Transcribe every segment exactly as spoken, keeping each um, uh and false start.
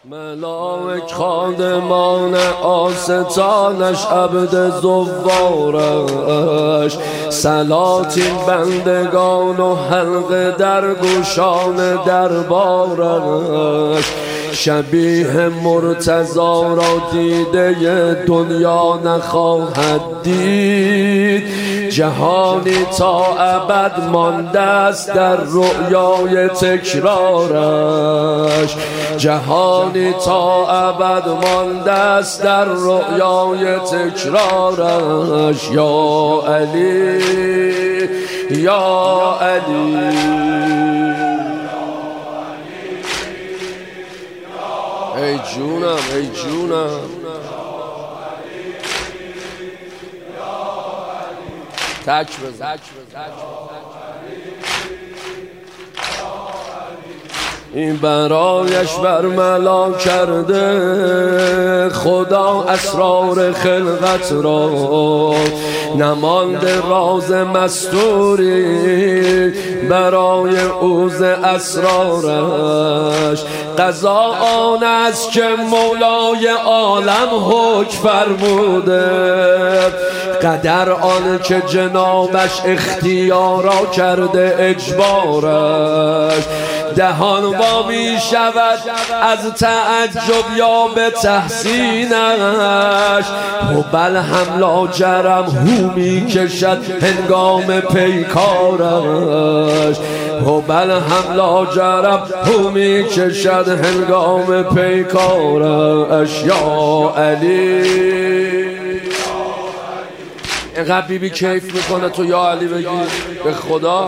ملائک خادمان آستانش عبد زوارش، سلاطین بندگان و حلقه در گوشان دربارش. شبیه مرتضی را دیده دنیا نخواهد دید، جهانی تا ابد مانده است در رؤیای تکرارش. جهانی تا ابد مانده است در رؤیای تکرارش. یا علی یا علی ای جونم ای جونم تک بزن. این برایش برملا کرده خدا اسرار خلقت را، نمانده راز مستوری برای اوز اسرارش. قضا آن است که مولای عالم حکم فرموده، قدر آن که جنابش اختیارا کرده اجبارش. دهان وا می شود از تعجب یا به تحسینش، بل هم لاجرم هو می کشد هنگام پیکارش. بل هم لاجرم هو می کشد هنگام پیکارش. یا علی اینقدر بی بی کیف میکنه تو یا علی بگی به خدا.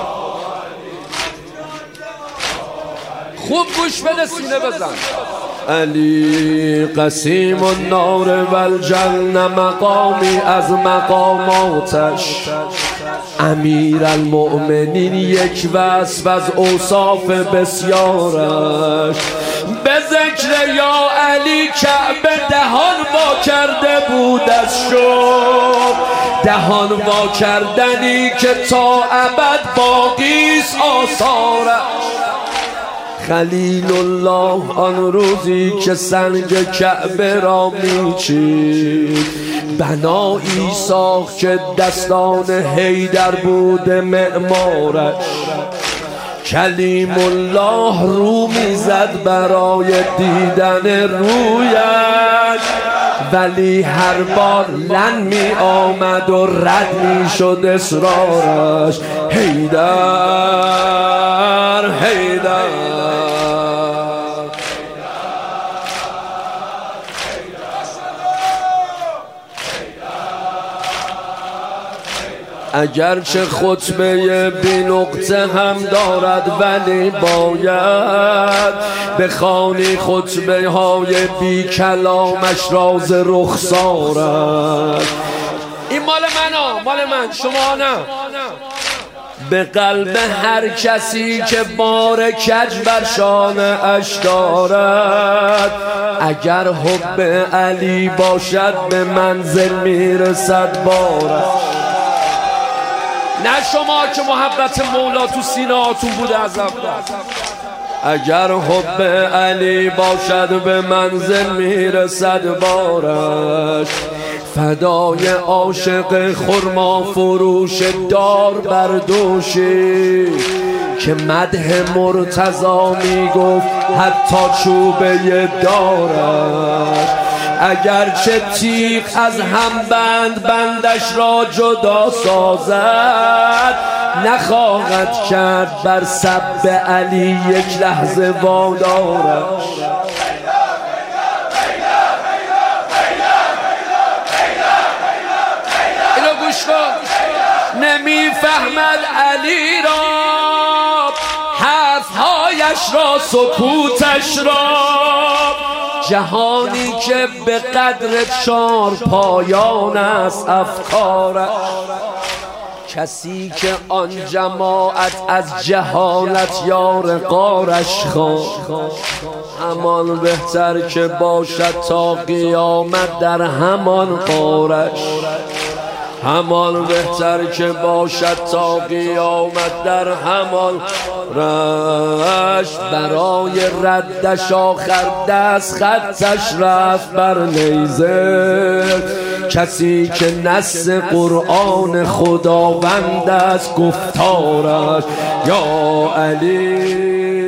خوب گوش بده، سینه بزن. علی قسیم النار و الجنه مقامی از مقاماتش، امیر المؤمنین یک وصف از اوصاف بسیارش. به ذکر یا علی کعبه دهان وا کرده بود از شوق، دهان وا کردنی که تا ابد باقیست آثارش. خلیل الله آن روزی که سنگ کعبه را میچید، بنایی ساخت که دستان حیدر بود معمارش. کلیم الله رو میزد برای دیدن رویش، ولی هر بار لن می آمد و رد می شد اصرارش. حیدر حیدر اگرچه خطبه بی نقطه هم دارد، ولی باید بخوانی خطبه های بی کلامش راز رخسارش. این مال منه، مال من، شما نه. به قلب هر کسی که بار کج بر شانه‌اش دارد، اگر حب علی باشد به منزل میرسد بارش. نه شما که محبت مولا تو سینه هاتون بوده از اول. اگر حب علی باشد به منزل میرسد بارش. فدای عاشق خرما فروش دار بردوشی، که مدح مرتضی میگفت حتی چوبه دارش. اگرچه تیغ از هم بند بندش را جدا سازد، نخواهد کرد بر سب علی یک لحظه وادارش. اینو گوش کن. نمیفهمد علی را حرفهایش را سکوتش را، جهانی که به قدر چار پایان است افکارش. کسی که آن جماعت از جهالت یار غارش خواند، همان بهتر که باشد تا قیامت در همان غارش. همان بهتر که باشد تا قیامت در همان رشت، برای ردش آخر دست خطش رفت بر نیزه. کسی که نص قرآن خداوند است گفتارش یا علی